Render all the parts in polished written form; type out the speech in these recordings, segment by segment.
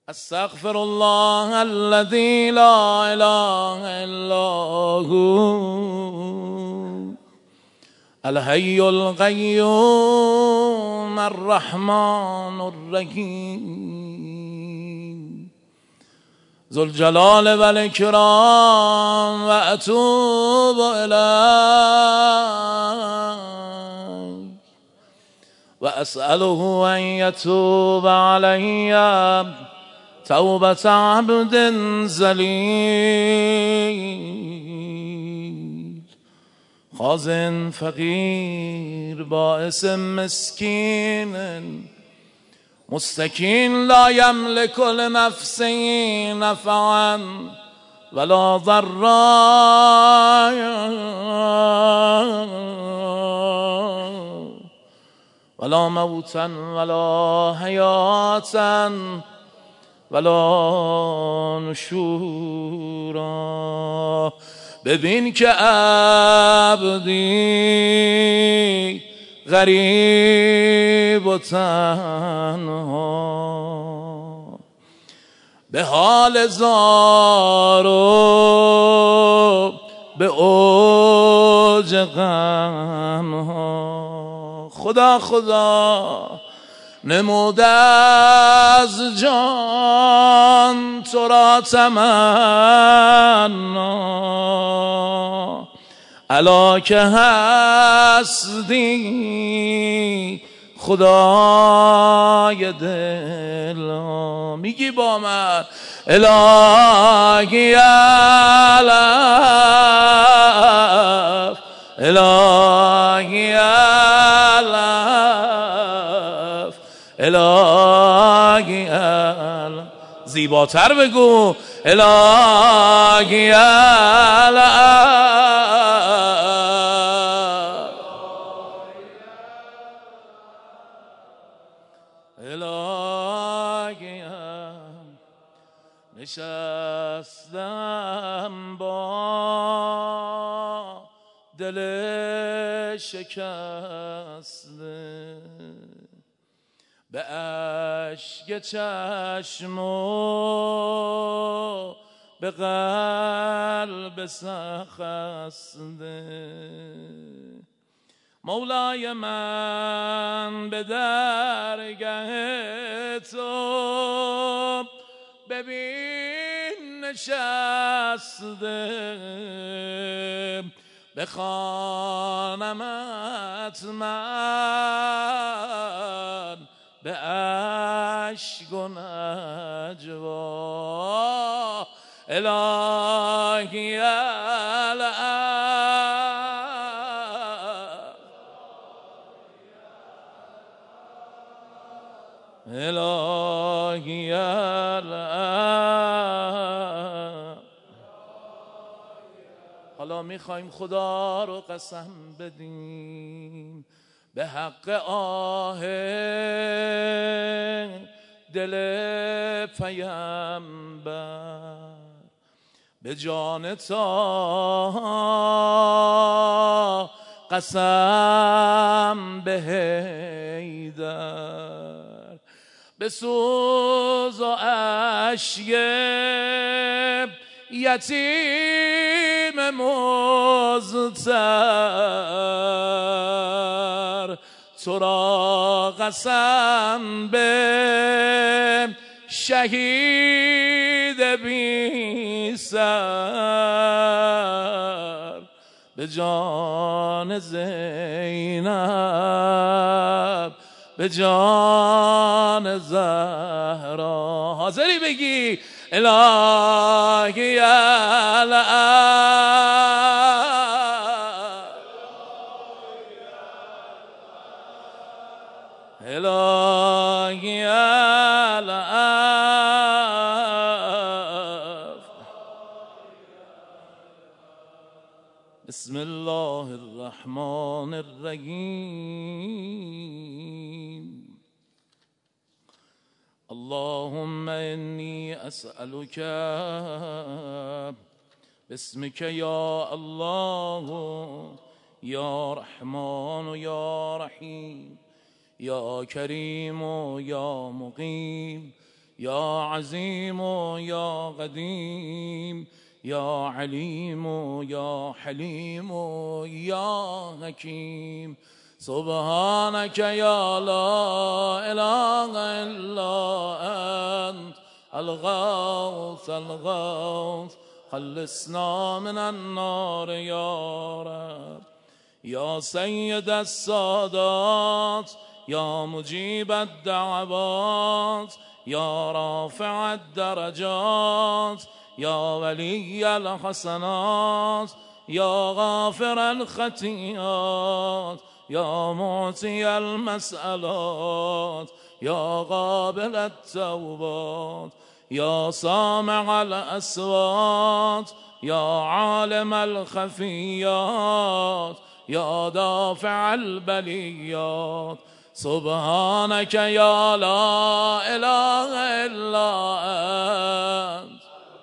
استغفر الله الذي لا اله الا هو الحي القيوم الرحمن الرحيم ذو الجلال والإكرام وأتوب إليه وأسأله أن يتوب علي توبة عبد ذليل خازن فقير بائس مسكين مستكين لا يملك لنفسه نفعا ولا ضرا ولا موتا ولا حياة ولا نشورا. ببین که عبدی غریب و تنها به حال زار و به اوج غمها خدا خدا نموده از جان تو را تمنا الا که هستی خدای دل. میگی با من الهی الف الهی الف الهی الف. زیباتر بگو الهی الف الهی نشستم با دل شکسته به اشک چشم و به قلب سخسته مولای من به درگاه تو ببین نشسته بخوانمت من به اشک و نجوا الهی الهی حالا میخوایم خدا رو قسم بدیم به حق آه دل پیامبر به جان تا قسم به حیدر به سوز و اشک یتیم مضطر تو را قسم به شهید بی سر به جان زینب به جان زهرا. حاضری بگی الهی الهی بسم الله الرحمن الرحیم اللهم انی اسألک باسمک یا الله یا رحمان و یا رحیم یا کریم و یا مقیم يا عظيم يا قديم يا عليم يا حليم يا حكيم سبحانك يا لا إله إلا أنت الغوث الغوث خلصنا من النار يا رب يا سيد السادات يا مجيب الدعوات يا رافع الدرجات يا ولي الحسنات يا غافر الخطيئات يا معطي المسألات يا قابل التوبات يا سامع الأصوات يا عالم الخفيات يا دافع البليات سبحانك يا لا إله إلا أنت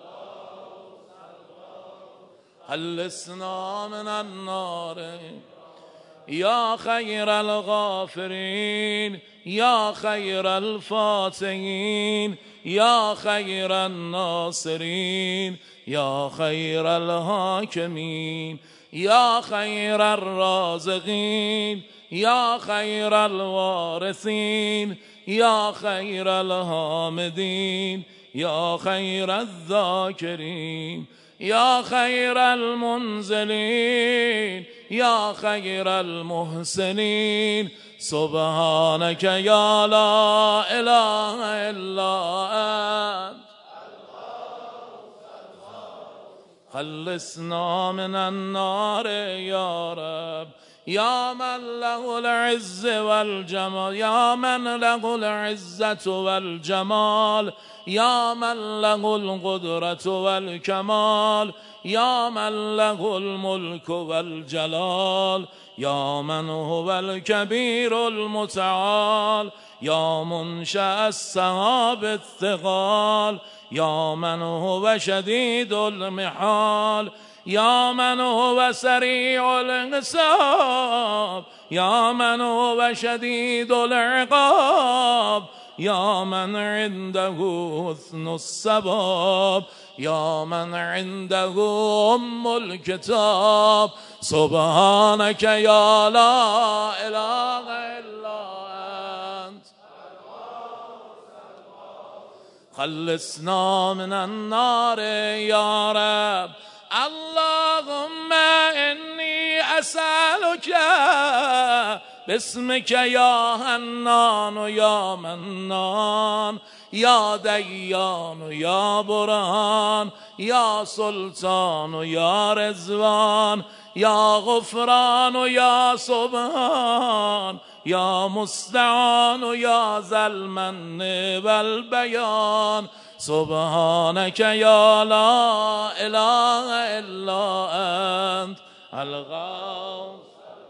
خلصنا من النار يا خير الغافرين يا خير الفاتحين يا خير الناصرين يا خير الحاكمين يا خير الرازقين يا خير الوارثين يا خير الحامدين يا خير الذاكرين يا خير المنزلين يا خير المحسنين سبحانك يا لا إله إلا أنت خلصنا من النار يا رب يا من له العز والجمال يا من له العزة والجمال يا من له القدرة والكمال يا من له الملك والجلال يا من هو الكبير المتعال يا منشأ السحاب الثقال يا من هو شديد المحال يا من هو سريع الحساب يا من هو شديد العقاب يا من عنده حسن السباب يا من عنده أم الكتاب سبحانك يا لا إله إلا أنت خلصنا من النار يا رب اللهم إني أسألك باسمك يا حنان يا منان يا ديان يا برهان يا سلطان يا رضوان يا غفران يا سبحان يا مستعان يا ذا المن والبيان سبحانك يا لا إله إلا أنت الغوث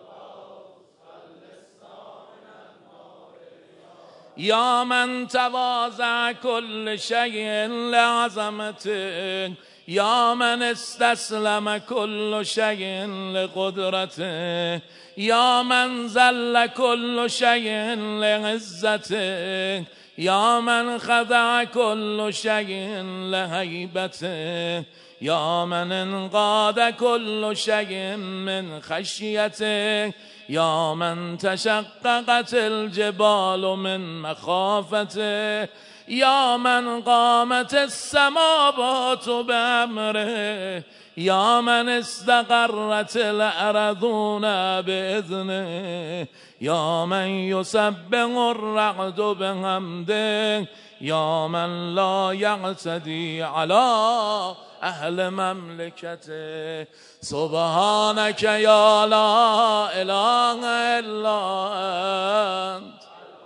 يا من تواضع كل شيء لعظمته يا من استسلم كل شيء لقدرته يا من ذل كل شيء لعزته يا من خضع كل شيء لهيبته يا من انقاد كل شيء من خشيته يا من تشققت الجبال من مخافته يا من قامت السماوات بأمره يا من استقرت الأرضون بإذنه يا من يسبح الرعد بحمده يا من لا يعتدي على أهل مملكته سبحانك يا لا إله إلا أنت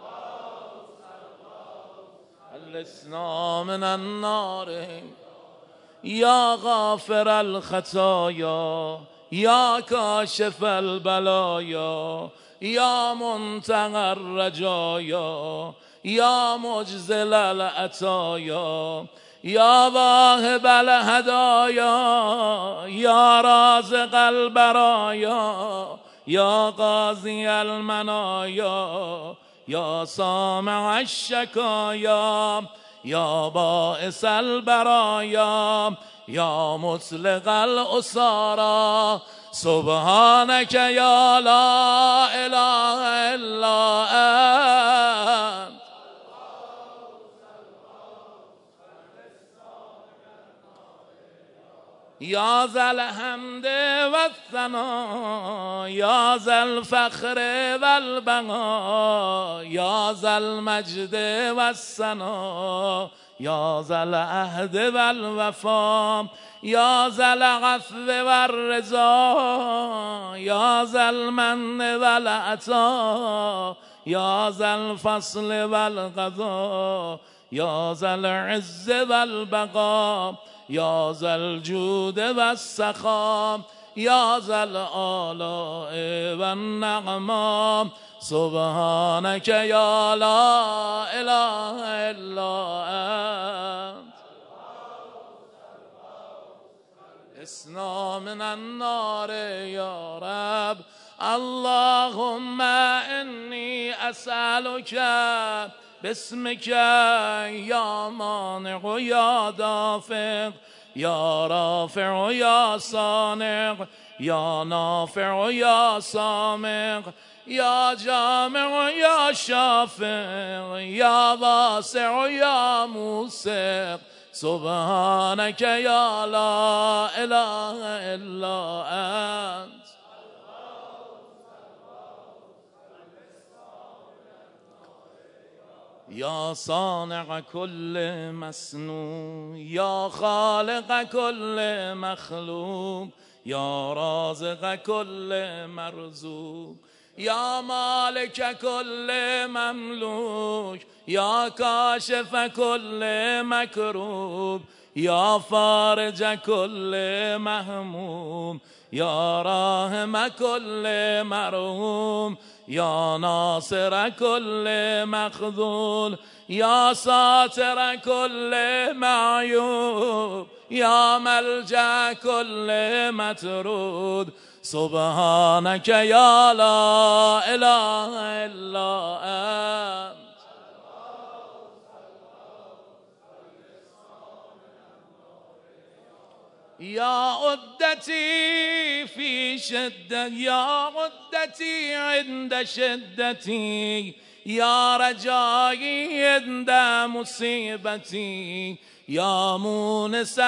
خلصنا من النار يا غافر الخطايا يا كاشف البلايا يا منتهى الرجايا يا مجزل العطايا يا واهب الهدايا يا رازق البرايا يا قاضي المنايا يا سامع الشكايا یا باعث البرایا یا مطلق الاسارا سبحانك یا لا اله الا انت. یا ذا الحمد والثنا یا ذا الفخر والبقا یا ذا المجد والثنا یا ذا العهد والوفا یا ذا العفو والرضا یا ذا المن والعطا یا ذا الفصل والقضا یا ذا العز والبقا یا ذا الجود والسخا یا ذا الآلاء والنعما سبحانك یا لا اله الا انت. اسنا من النار یا رب اللهم انی اسألك باسمك یا مانع یا دافع یا رافع یا صانع یا نافع یا سامع یا جامع یا شافع یا واسع یا موسع سبحانك یا لا اله الا انت. یا صانع كل مصنوع یا خالق كل مخلوق یا رازق كل مرزوق یا مالک كل مملوک یا کاشف كل مکروب یا فارج كل مهموم یا راحم كل مرحوم یا ناصر كل مخذول یا ساتر كل معیوب یا ملجأ كل مطرود سبحانك یا لا اله الا انت. یا عدتی فی شدت یا عدتی عند شدتی یا رجایی عند مصیبتی یا مونس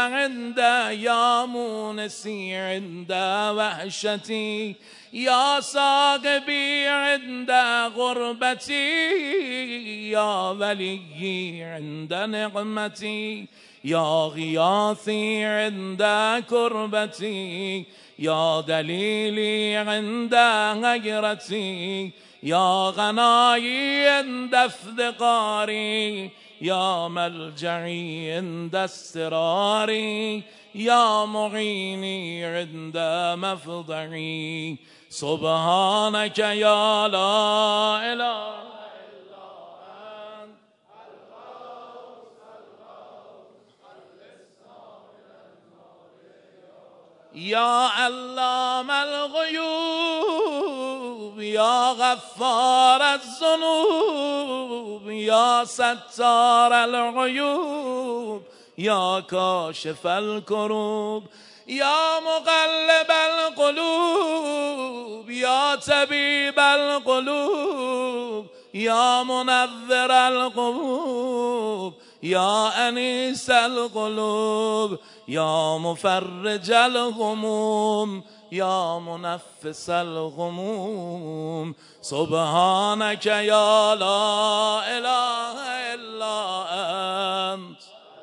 مونسی عند وحشتی یا ساقبی عند غربتی یا ولی عند نقمتی یا غیاثی عند کربتی یا دلیلی عند غیرتی یا غنایی عند افتقاری یا ملجعی عند استراری یا معینی عند مفضعی سبحانك یا لا اله یا علام الغیوب یا غفار الذنوب یا ستار العیوب یا کاشف الکروب یا مقلب القلوب یا طبیب القلوب یا منور القلوب یا انیس القلوب یا مفرج الغموم یا منفس الغموم سبحانك یا لا اله الا انت.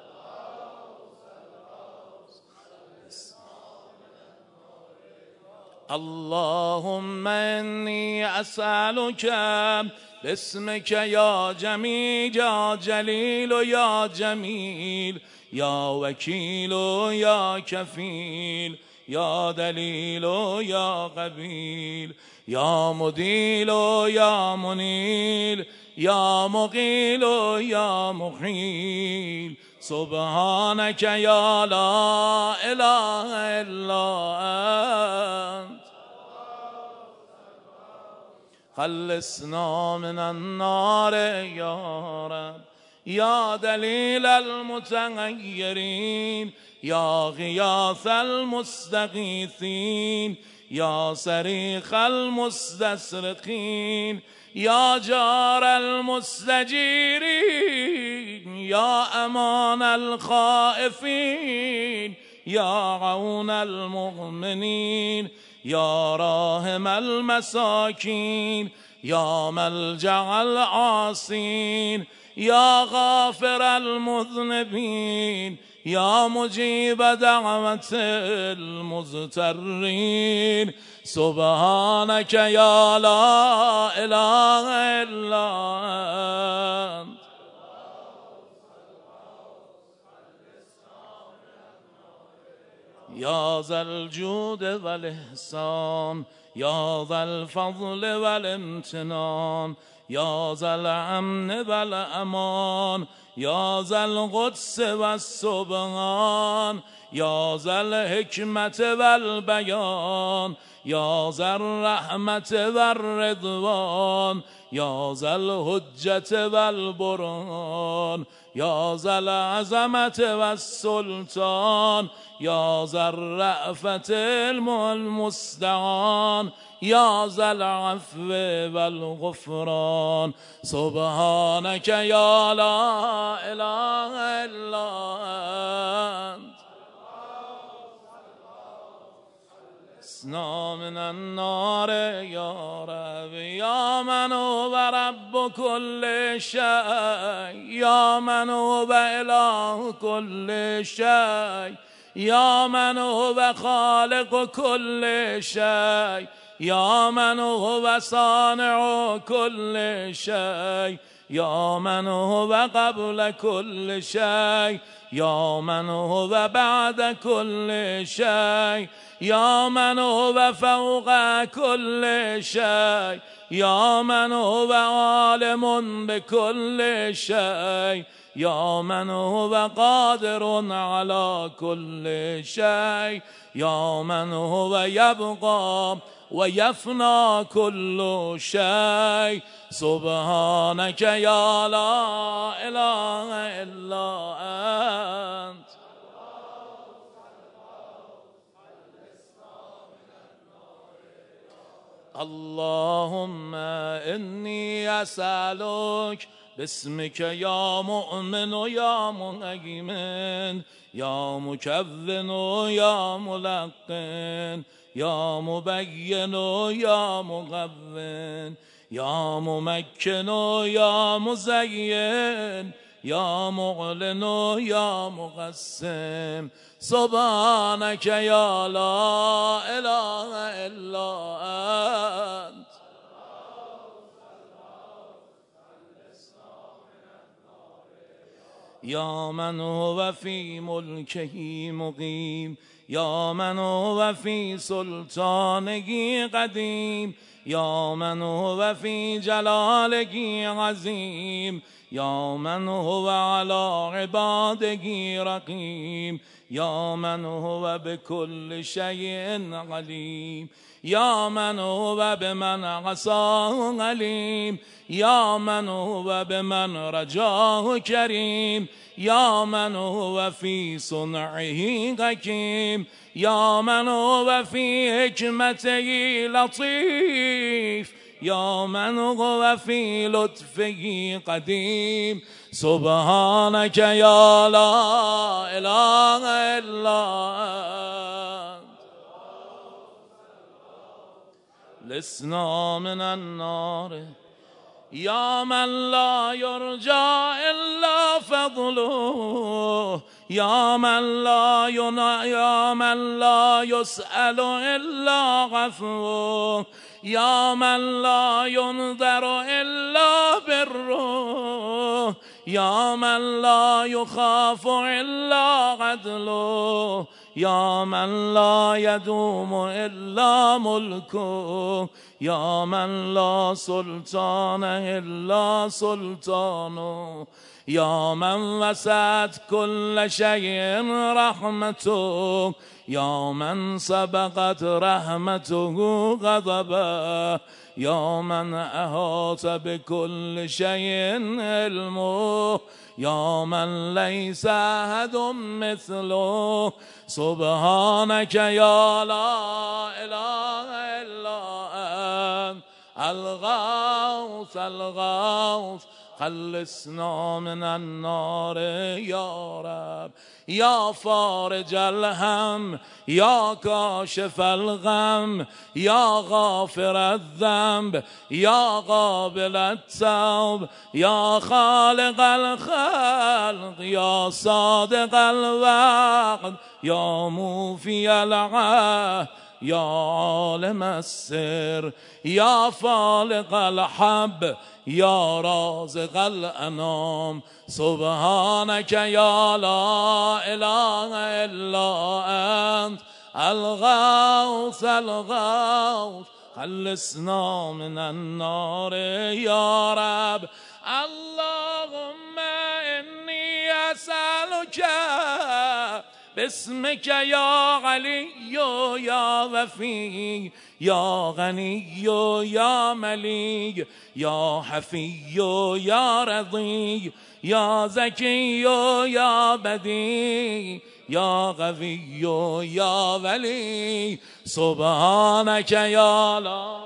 اللهم انی اسألك باسمك یا جمیل یا جلیل یا جمیل یا وکیل یا کفیل یا دلیل یا قبیل یا مدیل یا منیل یا مقیل یا مخیل سبحانك یا لا اله الا انت. خلصنا من النار یا رب يا دليل المتغيرين يا غياث المستغيثين يا صريخ المستصرخين يا جار المستجيرين يا أمان الخائفين يا عون المؤمنين يا راحم المساكين يا ملجأ العاصين يا غافر المذنبين يا مجيب دعوة المضطرين سبحانك يا لا إله إلا أنت يا ذا الجود والإحسان يا ذا الفضل والامتنان يا ذا الأمن والأمان يا ذا القدس والسبحان يا ذا الحكمة والبيان يا ذا الرحمة والرضوان يا ذا الحجة والبرهان يا ذا العظمة والسلطان يا ذا الرأفة المستعان يا ذا العفو والغفران سبحانك يا لا إله إلا أنت اسنا من النار يا رب يا من هو رب كل شيء يا من هو إله كل شيء يا من هو خالق كل شيء يا من هو صانع كل شيء يا من هو قبل كل شيء يا من هو بعد كل شيء يا من هو فوق كل شيء يا من هو عالم بكل شيء يا من هو قادر على كل شيء يا من هو يبقى ويفنى كل شيء سبحانك يا لا إله إلا أنت اللهم إني أسألك باسمك يا مؤمن يا مهيمن يا مكون يا ملقن يا مبين يا مغون يا ممكن يا مزين يا معلن يا مقسم سبحانك يا لا إله إلا أنت يا من هو في ملكه مقيم يا من هو في سلطانه قديم يا من هو في جلاله عظيم يا من هو على عباده رقيم يا من هو بكل شيء عليم يا من هو بمن عصاه عليم يا من هو بمن رجاه كريم يا من هو في صنعه حكيم يا من هو في حكمته لطيف يا من هو في لطفه قديم سبحانك يا لا إله إلا أنت لسنا من النار يا من لا يرجى إلا فضله يا من لا يسأل إلا عفوه يا من لا ينذر إلا بره يا من لا يخاف إلا عدله يا من لا يدوم إلا ملكه يا من لا سلطان إلا سلطانه يا من وسعت كل شيء رحمته يا من سبقت رحمته غضبه يا من أحاط بكل شيء علمه یا من لیس احد مثله سبحانك یا لا اله الا انت الغوث الغوث خلصنا من النار یا رب یا فارج الهم یا کاشف الغم یا غافر الذنب یا قابل التوب یا خالق الخلق یا صادق الوعد یا موفی العهد یا عالم السر یا فالق الحب یا رازق الانام سبحانك یا لا اله الا انت الغوث الغوث خلصنا من النار یا رب اللهم انی اسألك باسمك یا علی یا وفی یا غنی یا ملیک یا حفی یا رضی یا زکی یا بدی یا قوی یا ولی سبحانك یا لا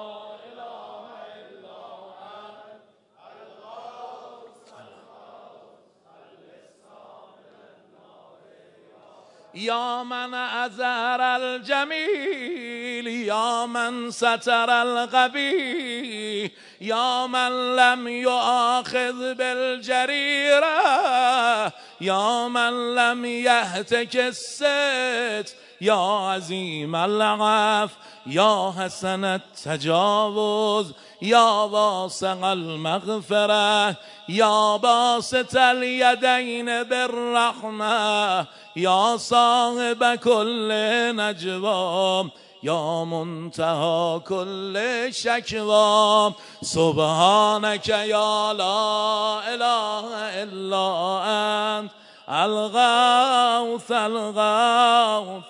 یا من أظهر الجمیل یا من ستر القبیح یا من لم یؤاخذ بالجریرة یا من لم یهتک الست یا عظیم العفو یا حسن التجاوز یا واسع المغفرة یا باسط الیدین بالرحمة یا صاحب کل نجوا یا منتهى کل شکوا سبحانك یا لا اله الا انت الغوث الغوث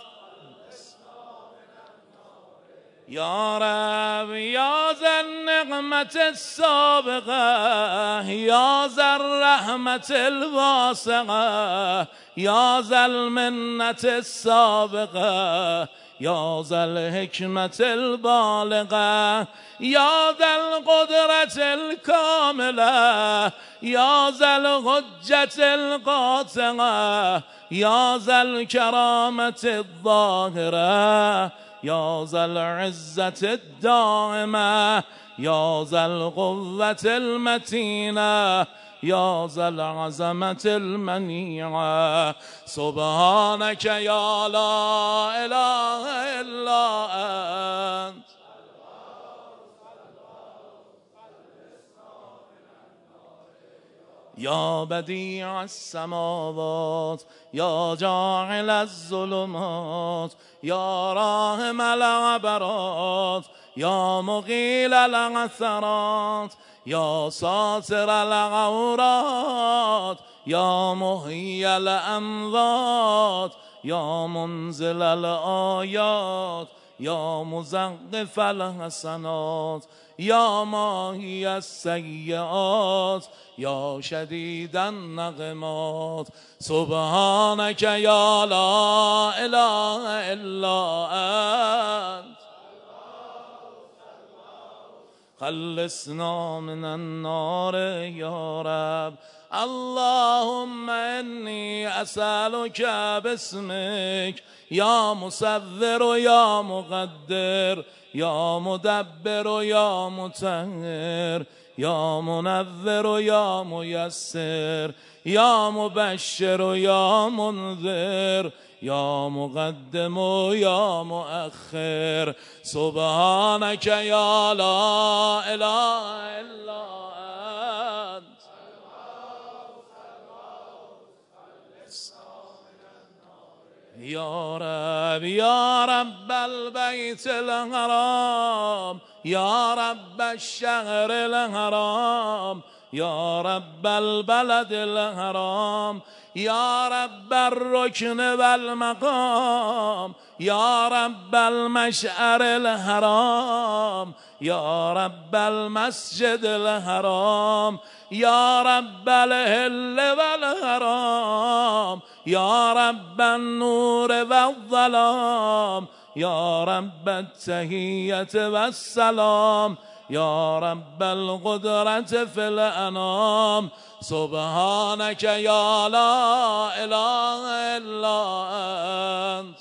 یا رب یا ذا النعمة السابقة یا ذا الرحمة الواسعة یا ذا المنة السابقة یا ذا الحکمة البالغة یا ذا القدرة الكاملة یا ذا الحجة القاطعة یا ذا الكرامة الظاهرة یا ذا العزة الدائمة یا ذا القوة المتينة یا ذا العظمة المنيعة سبحانك یا لا اله الا انت یا بدیع السماوات یا جاعل الظلمات یا راحم العبرات یا مقیل العثرات یا ساتر العورات یا محیی الاموات یا منزل الآیات یا مزقف الحسنات یا ماهی السیئات یا شدید النقمات سبحانك یا لا اله الا انت خلصنا من النار یا رب اللهم انی اسألك باسمك یا مصور یا مقدر یا مدبر یا مطهر یا منور یا میسر یا مبشر یا منذر یا مقدم یا مؤخر سبحانك یا لا اله الا انت یا رب یا رب البیت الحرام یا رب الشهر الحرام یا رب البلد الحرام یا رب الرکن والمقام یا رب المشعر الحرام یا رب المسجد الحرام يا رب الهل والهرام يا رب النور والظلام يا رب التحية والسلام يا رب القدرة في الأنام سبحانك يا لا إله إلا أنت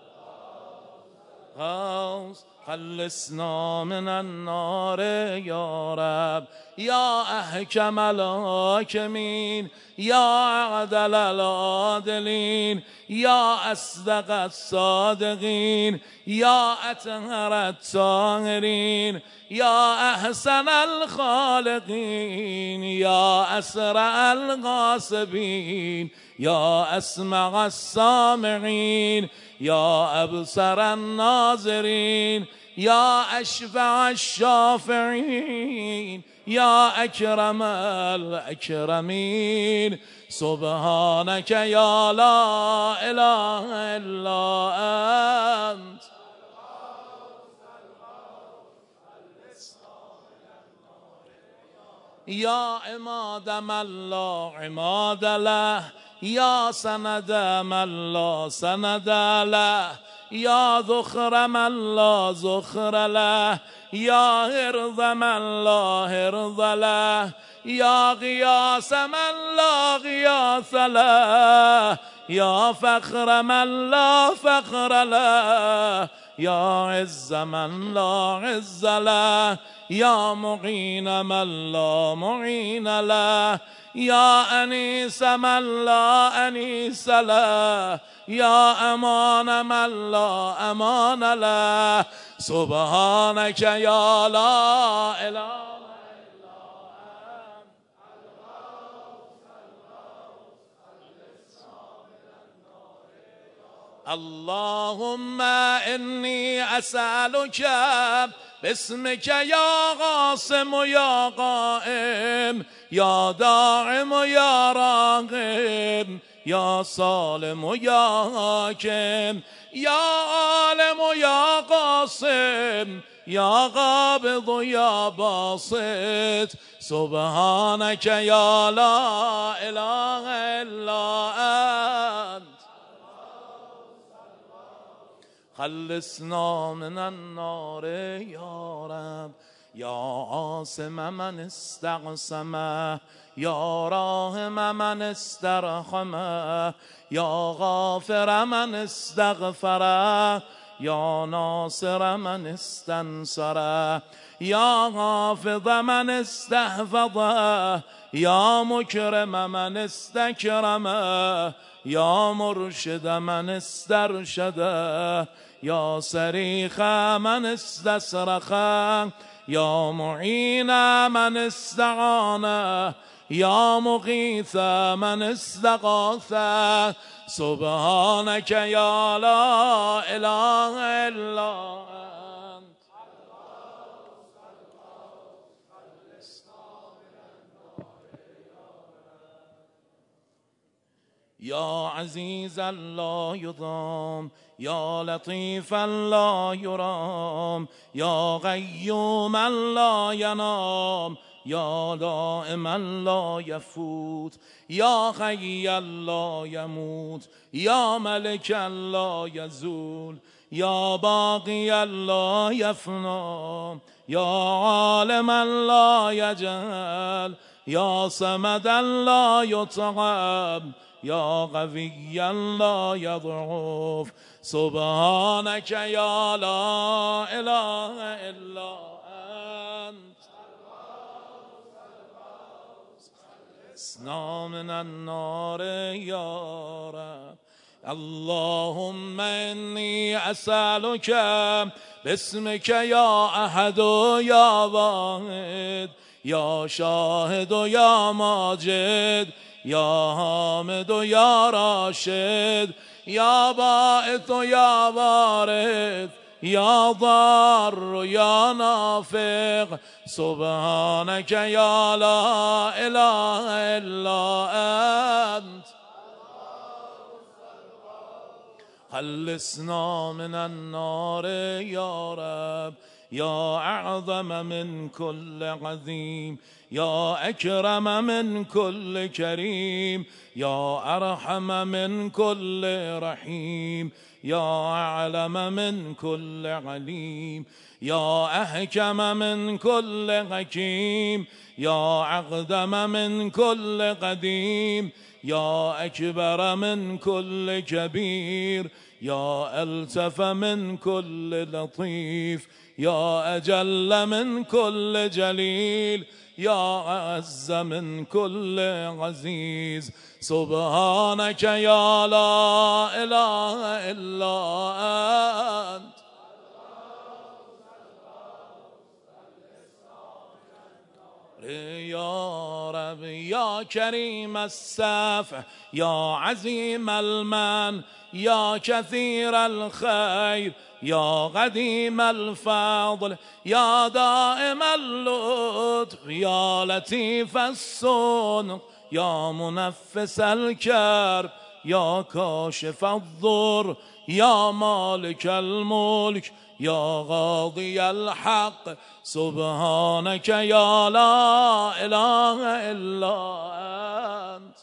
خلصنا من النار يا رب يا أحكم الحاكمين يا عدل العادلين يا أصدق الصادقين يا أطهر الطاهرين يا أحسن الخالقين يا أسرع الغاصبين يا أسمع السامعين يا أبصر الناظرين يا أشفع الشافعين يا أكرم الأكرمين سبحانك يا لا إله إلا أنت يا عماد من لا عماد له يا سند من لا سند له يا ذخر من لا ذخر له يا هرض من لا هرض له يا غياث من لا غياث له يا فخر من لا فخر له يا عز من لا عز له يا معين من لا معين له يا أنيس من لا أنيس له يا أمان من لا أمان له سبحانك يا لا إله اللهم إني أسألك باسمك يا قاسم يا قائم يا داعم يا راغب يا صالم يا حاكم يا عالم يا قاسم يا قابض يا باسط سبحانك يا لا إله إلا أنت خلصنا من النار يا رب يا عاصم من استعصمه يا راحم من استرحمه يا غافر من استغفره يا ناصر من استنصره يا حافظ من استحفظه يا مكرم من استكرمه يا مرشد من استرشده يا صريخ من استصرخه يا معين من استعانه يا مغيث من استغاثه سبحانك يا لا إله إلا أنت يا عزيزا لا يضام يا لطيفا لا يرام يا قيوما لا ينام يا دائما لا يفوت يا حيا لا يموت يا ملكا لا يزول يا باقيا لا يفنى يا عالما لا يجهل يا صمدا لا يطعم يا قويا لا يضعف سبحانك يا لا إله إلا أنت خلصنا من النار يا رب اللهم إني أسألك باسمك يا أحد يا واحد يا شاهد يا ماجد يا حامد يا راشد يا باعث يا وارث يا ضار يا نافع سبحانك يا لا إله إلا أنت خلصنا من النار يا رب يا أعظم من كل عظيم، يا أكرم من كل كريم، يا أرحم من كل رحيم، يا أعلم من كل عليم، يا أحكم من كل حكيم، يا أقدم من كل قديم، يا أكبر من كل كبير، يا ألطف من كل لطيف، يا أجل من كل جليل، يا أعز من كل عزيز. سبحانك يا لا إله إلا أنت. يا رب يا كريم السفح، يا عظيم المن، يا كثير الخير، يا قديم الفضل، يا دائم اللطف، يا لطيف الصنع، يا منفس الكرب، يا كاشف الضر، يا مالك الملك، يا قاضي الحق. سبحانك يا لا إله إلا أنت.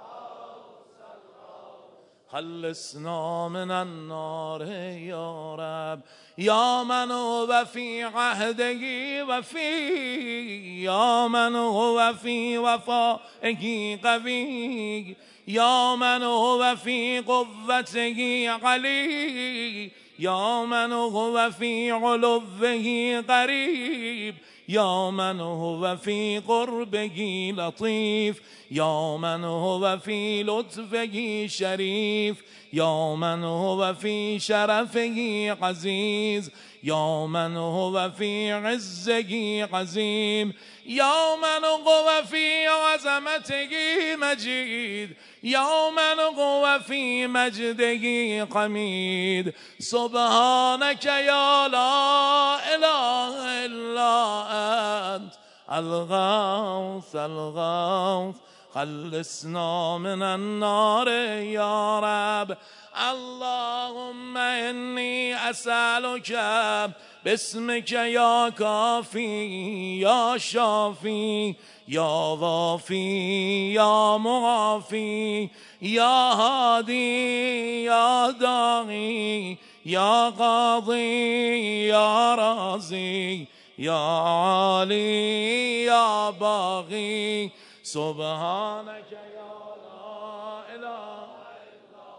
خلصنا من النار يا رب، يا من هو في عهده وفي، يا من هو في وفائه قوي، يا من هو في قوته علي، يا من هو في علوه قريب، يا من هو في قربه لطيف، يا من هو في لطفه شريف، يا من هو في شرفه عزيز، يا من هو في عزه عظيم، يا من هو في عظمته مجيد، يا من هو في مجده حميد. سبحانك يا لا إله إلا أنت. الغوث الغوث خلصنا من النار يا رب. اللهم إني أسألك باسمك يا كافي يا شافي يا ضافي يا معافي يا هادي يا داعي يا قاضي يا رازي يا عالي يا باغي. سبحانك يا لا إله إلا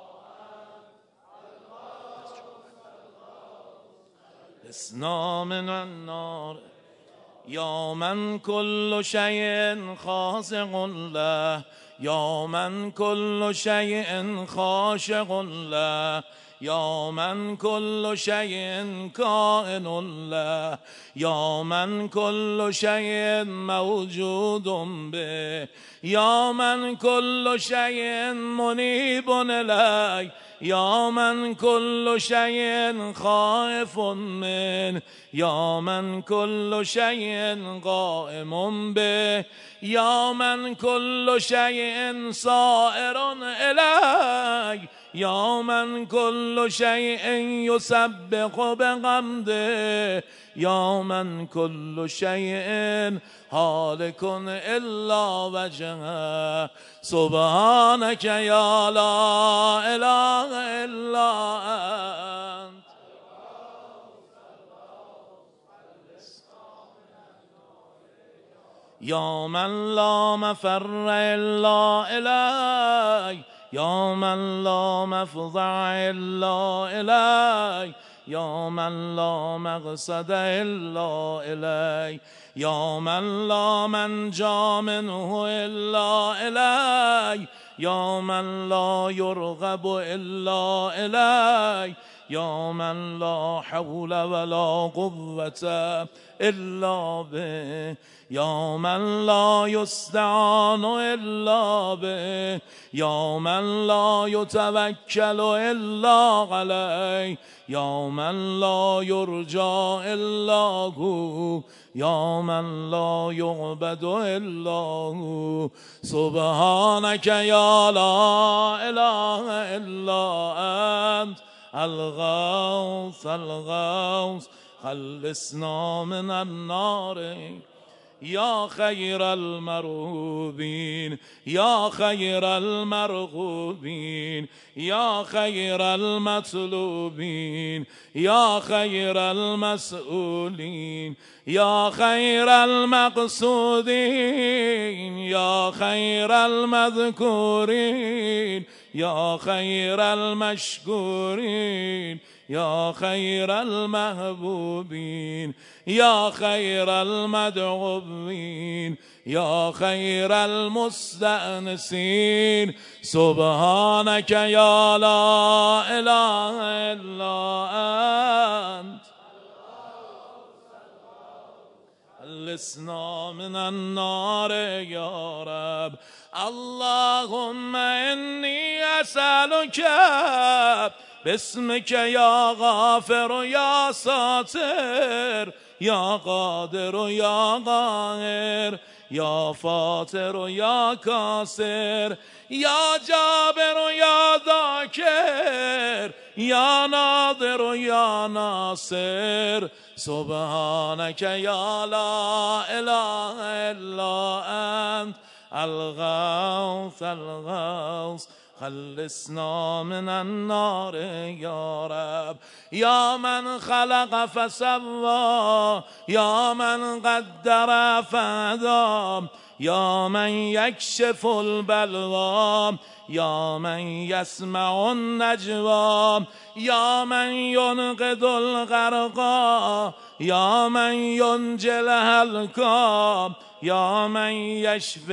أنت. لسنا من النار يا من كل شيء خاضع له، يا من كل شيء خاشع له، يا من كل شيء كائن له، يا من كل شيء موجود به، يا من كل شيء منيب إليه، يا من كل شيء خائف منه، يا من كل شيء قائم به، يا من كل شيء صائر إليه، يا من كل شيء يسبح بحمده، يا من كل شيء هالك إلا وجهه. سبحانك يا لا إله إلا أنت. يا من لا مفر إلا إليه، يا من لا مفضع إلا إليه، يا من لا مقصد إلا إليه، يا من لا منجا منه إلا إليه، يا من لا يرغب إلا إليه، يا من لا حول ولا قوة إلا به، يا من لا يستعان إلا به، يا من لا يتوكل إلا عليه، يا من لا يرجى إلا هو، يا من لا يعبد إلا هو. سبحانك يا لا إله إلا أنت. الغوث الغوث خلصنا من النار یا خیر المروبین یا خیر المرغوبین یا خیر المطلوبین یا خیر المسئولین یا خیر المقصودین یا خیر المذکورین یا خیر المشکورین یا خیر المحبوبین یا خیر المدعوین یا خیر المستأنسین سبحانك یا لا اله الا انت خلصنا من النار یا رب اللهم انی اسألك باسمك یا غافر یا ساتر یا قادر یا قاهر یا فاطر یا کاسر یا جابر یا ذاکر یا ناظر یا ناصر سبحانك یا لا اله الا انت الغوث الغوث خلصنا من النار یا رب یا من خلق فسوا یا من قدر فهدی یا من یکشف البلوا یا من یسمع النجوا یا من ینقذ الغرقا یا من ینجی الهلکا یا من یشفی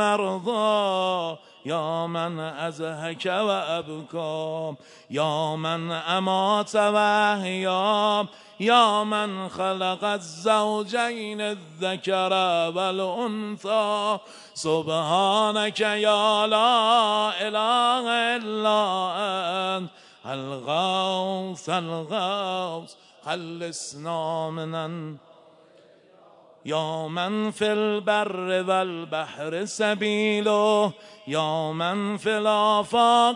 المرضى یا من ازهک و ابکا یا من امات و احیا یا من خلق الزوجین الذکر والانثى سبحانك یا لا اله الا انت الغوث الغوث خلصنا من یا من فی البر والبحر سبیله یا من فی الآفاق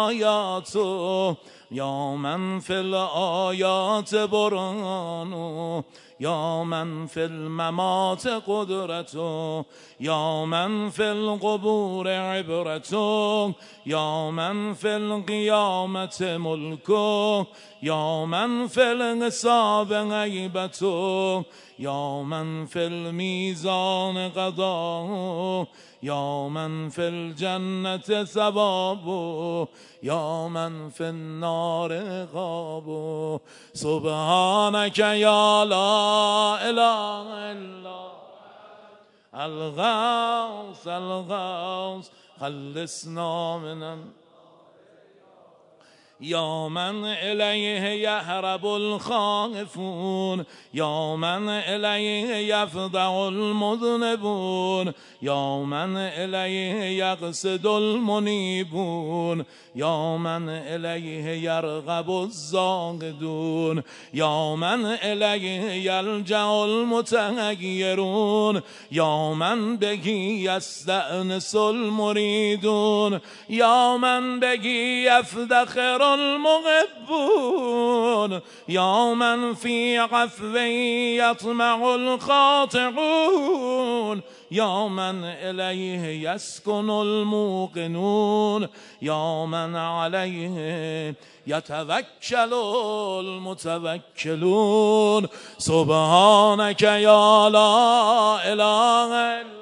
آیاته یا من فی الآیات برهانه یا من فی الممات قدرته یا من فی القبور عبرته یا من فی القیامت ملکه یا من فی الحساب غیبته یا من فی المیزان قضاءه یا من فی الجنة ثوابه یا من فی النار عقابه سبحانك یا لا اله الا الغوث الغوث خلصنا من یا من الیه یهرب الخائفون یا من الیه یفزع المذنبون یا من الیه یقصد المنیبون یا من الیه یرغب الزاهدون یا من الیه یلجأ المتحیرون یا من بهی یستأنس المریدون یا من بهی یفتخر المحبون یا من فی عفوه یطمع الخاطئون یا من الیه یسکن الموقنون یا من علیه یتوکل المتوکلون سبحانك یا لا اله الا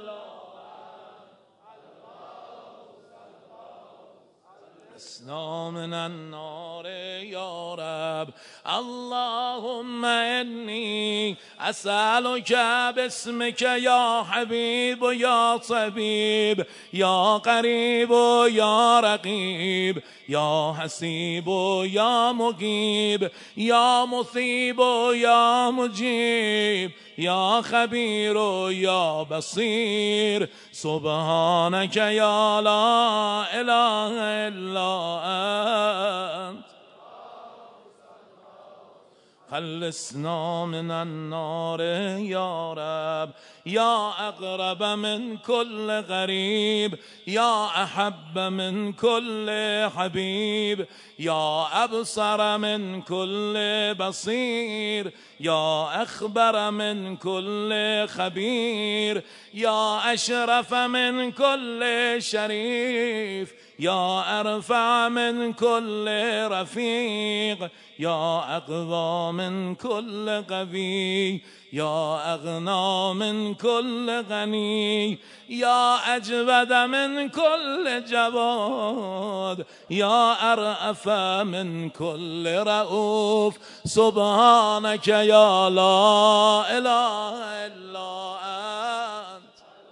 خلصنا من النار یا رب اللهم انی اسألك باسمك یا حبیب و یا طبیب یا قریب و یا رقیب یا حسیب و یا مقیب یا مثیب و یا مجیب یا خبیر و یا بصیر سبحانك یا لا اله الا انت خلصنا من النار یا رب یا اقرب من كل غریب یا احب من كل حبیب یا ابصر من كل بصیر یا اخبر من كل خبیر یا اشرف من كل شریف یا ارفع من كل رفیق یا اقوى من كل قوی یا اغنى من كل غنی یا اجود من كل جواد یا ارأف من كل رؤوف سبحانك یا لا اله الا انت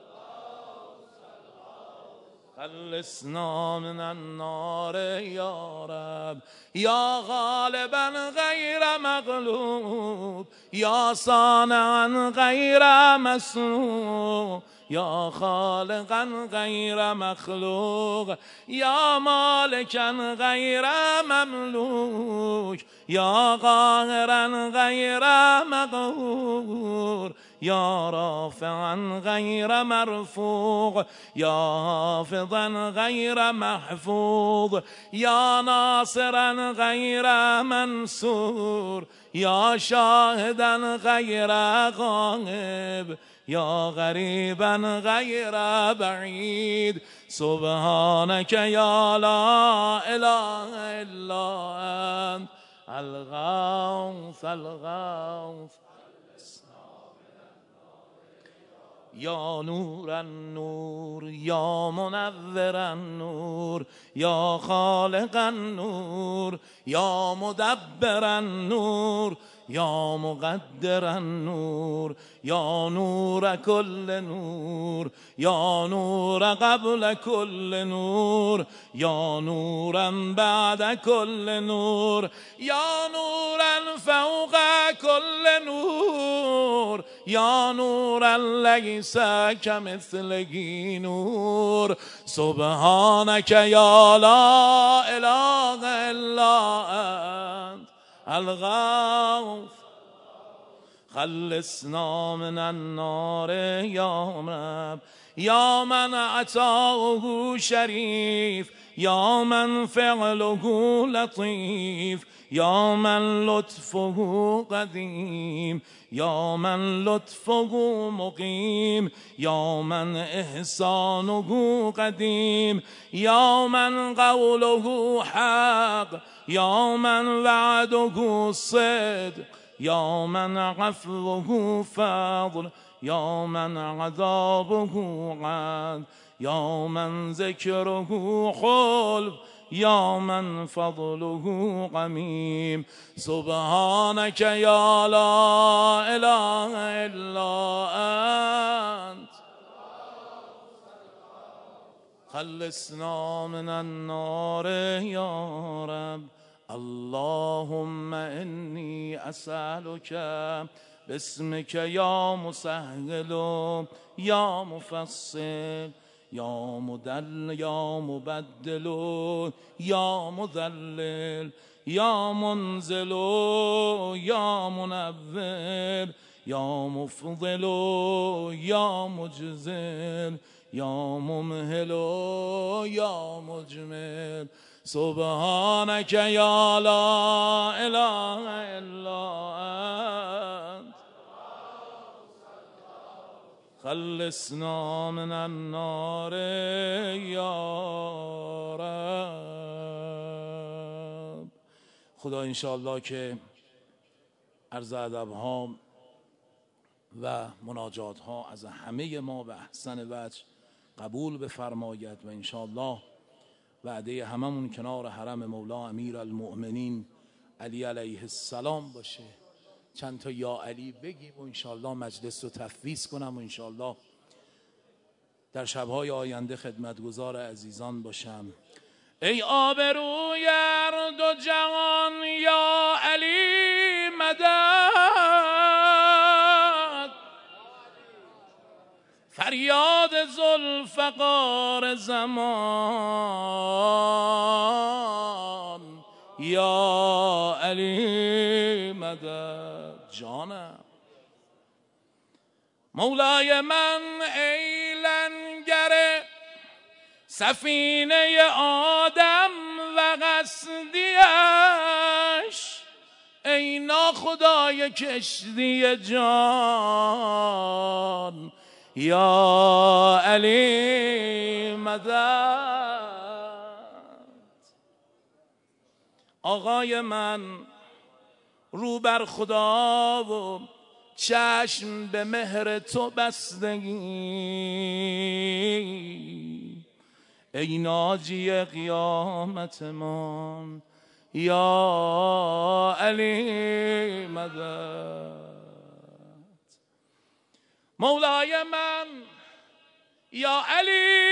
خلصنا من النار یا رب یا غالبا غیر مغلوب یا صانعا غیر مصنوع یا خالقا غیر مخلوق یا مالکا غیر مملوک یا قاهرا غیر مقهور یا رافعا غیر مرفوع یا حافظا غیر محفوظ یا ناصرا غیر منصور یا شاهدا غیر غائب یا غریبا غیر بعید سبحانك یا لا اله الا انت الغوث الغوث یا نور النور یا منور النور یا خالق النور یا مدبر النور یا مقدر النور یا نور كل نور یا نور قبل كل نور یا نورا بعد كل نور یا نورا فوق كل نور یا نورا ليس كمثله نور سبحانك یا لا اله الا انت الغوث خلصنا من النار یا رب یا من عطاؤه شریف یا من فعله لطیف یا من لطفه قدیم یا من لطفه مقیم یا من احسانه قدیم یا من قوله حق یا من وعده صدق یا من عفوه فضل یا من عذابه عدل یا من ذکره خلف یا من فضله قمیم سبحانك یا لا اله الا انت خلصنا من النار یا رب اللهم انی اسألك باسمك یا مسهل یا مفصل یا مدل یا مبدل یا مذلل یا منزل یا منور یا مفضل یا مجزل یا ممهل یا مجمل سبحانك یا لا اله الا انت خلصنا من النار یا رب. خدا انشاءالله که عرض ادب ها و مناجات ها از همه ما به احسن وجه قبول بفرماید و انشاءالله وعده هممون کنار حرم مولا امیر المؤمنین علی علیه السلام باشه. چند تا یا علی بگیم و انشاءالله مجلس رو تفویض کنم و انشاءالله در شبهای آینده خدمتگزار عزیزان باشم. ای آبروی هر دو جهان یا علی مدد، فریاد ذوالفقار زمان یا علی مدد. جانم مولای من ای لنگر سفینه آدم و قصدیش، ای ناخدای کشتی جان یا علی مدد. آقای من رو بر خدا و چشم به مهر تو بستگی، ای ناجی قیامتمان یا علی مدد. مولای من یا علی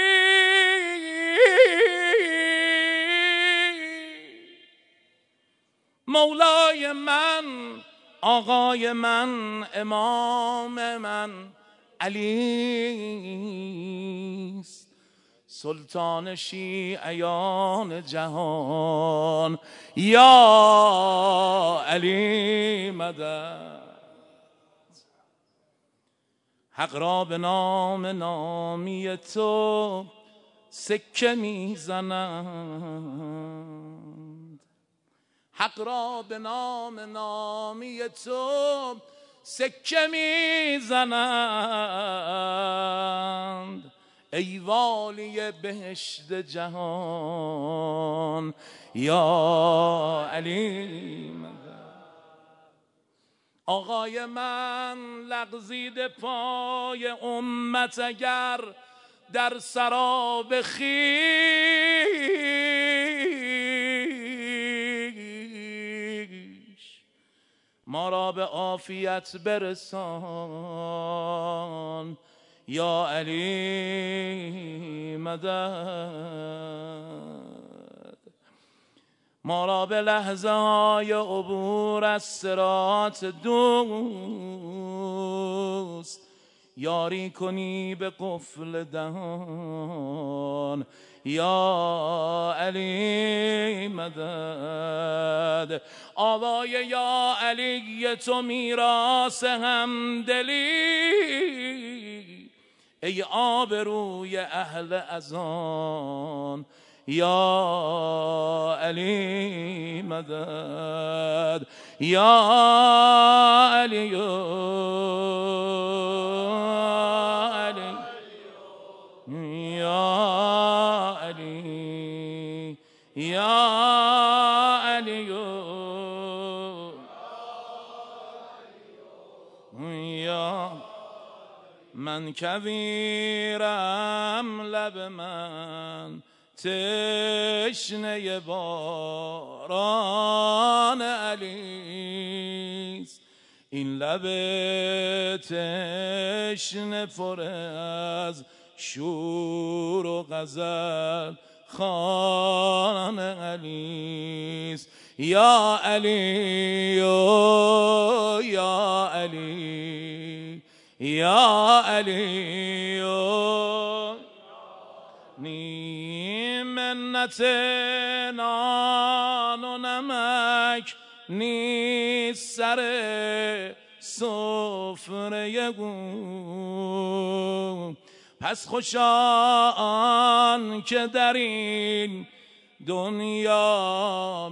مولای من آقای من امام من علی است، سلطان شیعیان جهان یا علی مدد. حق را به نام نامی تو سکه میزنند، حق را به نام نامی تو سکه میزنند، ای والی بهشت جهان یا علی مدد. آقای من لغزید پای امت اگر در سراب خویش، ما را به عافیت برسان یا علی مدد. ما را به لحظه های عبور از صراط دوست یاری کنی به قفل دهان یا علی مدد. آوای یا علی تو میراث همدلی، ای آبروی اهل اذان یا علی مدد. یا علی یا علی یا علی یا من کویرم لب من تشنه باران علیست، این لب تشنه پر از شور و غزل خوان علیست یا علی یا علی یا علی نی منت نان و نمک نیست سر سفره گون، پس خوشا آن که در این دنیا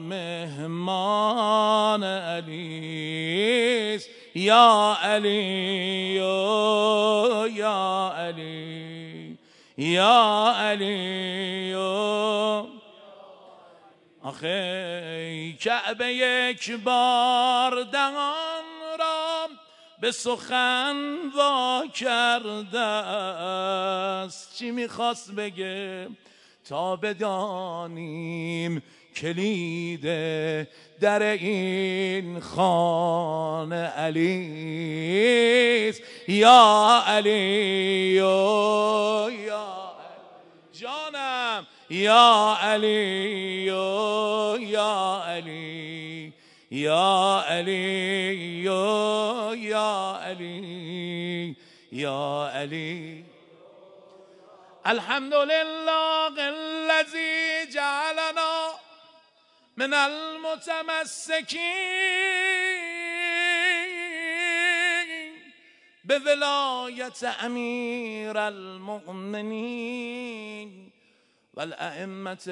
مهمان علیست یا علی یا علی یا علی. آخه کعبه یک بار دهان را به سخن وا کرده است، چی میخواست بگه تا بدانیم کلید در این خانه علیست یا علی یا جانم یا علی یا علی یا علی یا علی یا علی. الحمدلله الذی جعلنا من المتمسكين بولایت امیر المؤمنین والائمة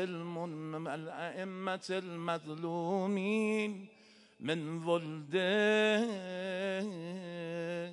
المظلومین من ولد